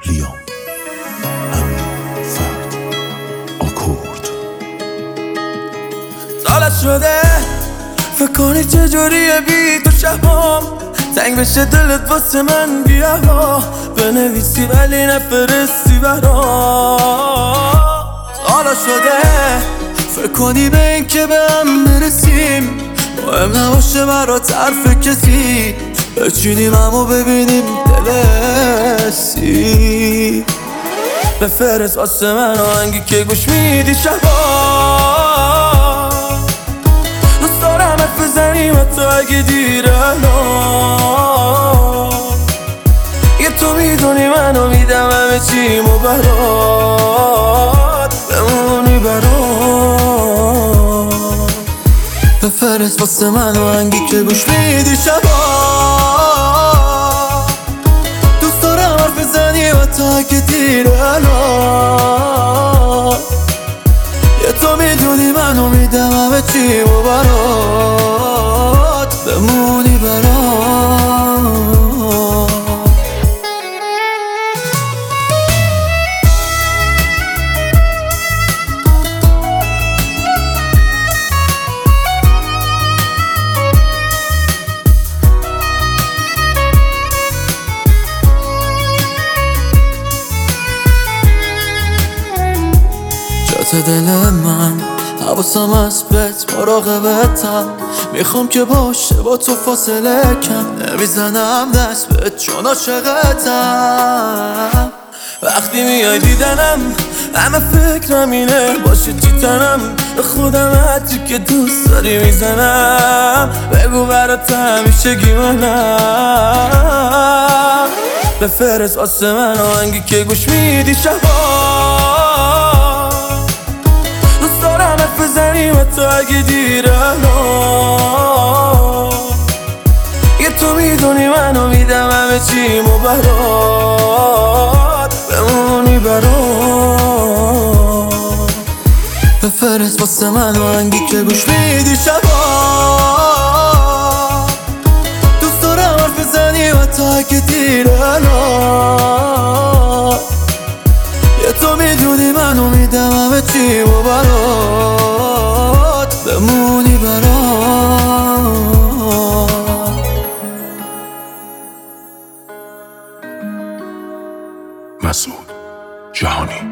لیام، امین، فرد، آکورد. سالت شده فکر کنی چجوریه بی تو شبام تنگ بشه دلت واسه من، بیا بنویسی ولی نفرستی برام. سالا شده فکر کنی به این که به هم برسیم مهم نباشه برات حرف کسی، بچینیم همو ببینیم دلسی. بفرست واسه من آهنگی که گوش میدی شبا، دوست دارم حرف بزنیم حتی اگه دیره الان. یه تو میدونی منو میدم همه چیمو برات، بمونی برات. بفرست واسه من آهنگی که گوش میدی شبا، دوست دارم حرف بزنیم حتی اگه دیره الان. یه تو میدونی منو میدم همه چیمو برات، بمونی برات. جات دل من حواسم از بهت مراقبتم، میخوام که باشه با تو فاصله کم، نمیزنم دست بهت چون عاشقتم. وقتی میای دیدنم همه فکرم اینه باشه چی تنم، به خودم حدی که دوست داری میزنم، بگو برات همیشگی منم. بفرست واسه من آهنگی که گوش میدی شبا، دوست دارم حرف بزنیم حتی اگه دیره الان. یه تو میدونی منو میدم همه چیمو برات، بمونی برات. بفرست واسه من آهنگی که گوش میدی شبا، دوست دارم حرف بزنیم حتی اگه دیره الان. یه تو میدونی منو میدم همه چیمو برات، بمونی برات. مسعود جهانی.